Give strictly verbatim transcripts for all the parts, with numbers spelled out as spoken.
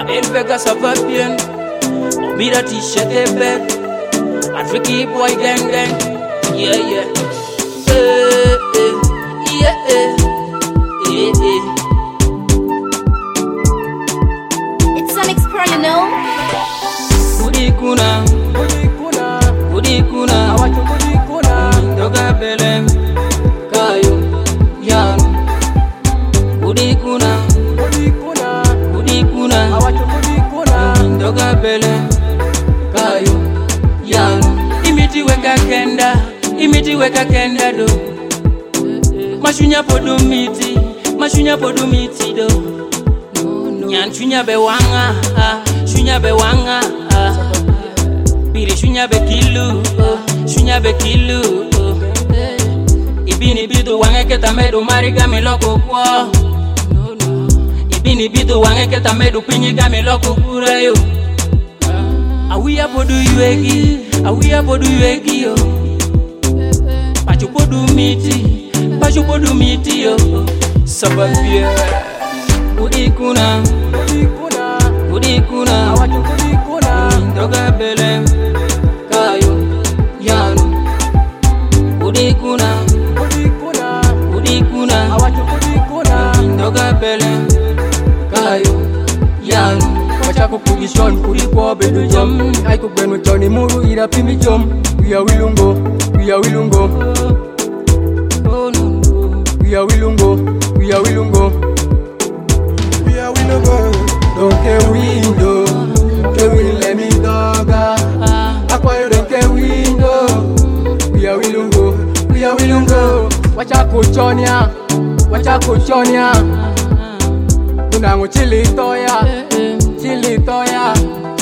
El Vega ça va bien. On mira t-shirt et bête. Afrique boy gang gang. Yeah yeah. Eh eh. Yeah eh. Eh eh. It's an explore, you know. Kudi kuna. Kudi kuna. Kudi kuna. Awacho kudi kuna. Doga belem. Kayo. Yan. Kudi kuna. Kudi kuna. Kudi kuna. Awacho kudi kuna. Doga belem. Kayo. Yan. Imiti weka kenda. Imiti weka kenda do. Mashunya podo miti. Mashunya podo miti do. Nyan shunya be wanga. Shunya be wanga. Biri shunya be kilu. Shunya be kilu. Ibini bidu wange keta medu mariga miloko kwa. Ibini bidu wange keta medu pinyiga miloko kura yo. Awiya podu yuegi. Awiya podu yuegi yo. Pachu podu miti. Pachu podu miti yo. Sababia. Kudi kuna. Kudi kuna. Kudi kuna. Awacho kudi kuna. Doga belem. Kayo. Yanu. Kudi kuna. Kudi kuna. Kudi kuna. Awacho kudi kuna. Doga belem. Kayo. Yanu. Wacha kupugishon kuri kwa bedu jom. Aiko gwenu choni muru ira pimi jom. We are wilungo. We are wilungo. Oh no no. We are wilungo. We are wilungo. We are wilungo. Don't care window. Don't will let me doga. Aqua you don't care window. We are wilungo. We are wilungo. Wacha kuchonya. Wacha kuchonya. Tunangu chili toya. Chili toya.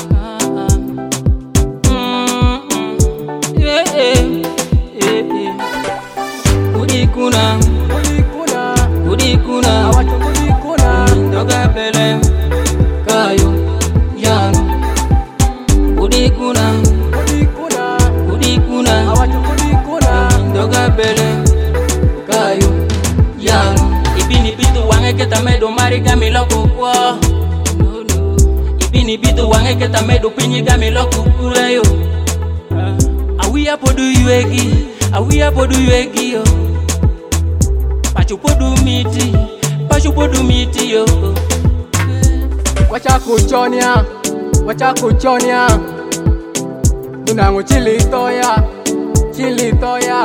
Yeah yeah. Yeah yeah. Kudi kuna. Kudi kuna. Kudi kuna. Awacho kudi kuna. Doga belem. Kayo. Yanu. Kudi kuna. Kudi kuna. Kudi kuna. Awacho kudi kuna. Doga belem. Kayo. Yanu. Ibini bidu wange keta medu mariga miloko kwa. Ibini bidu wange keta medu pinyiga miloko kura yo. Awiya podu yuegi. Awiya podu yuegi yo. Pachu podu miti. Pachu podu miti yo. Wacha kuchonya. Wacha kuchonya. Tunangu chili toya. Chili toya.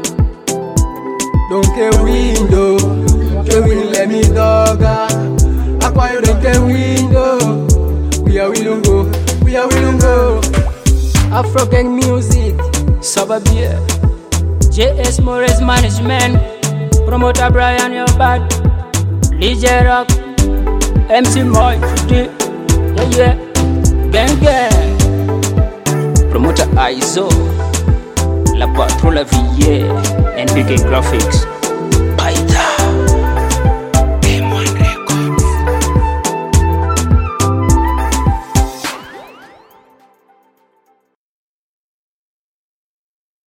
Don't care window. Don't will let me doga. Aqua you don't care window. We are wilungo. We are wilungo. Afro gang music. Sababia. J S Morris Management. Promoter Brian Yobad. D J Rock. M C Moy. Yeah yeah. Gang gang. Promoter Aizo. La Patrola Ville. N P K Graphics.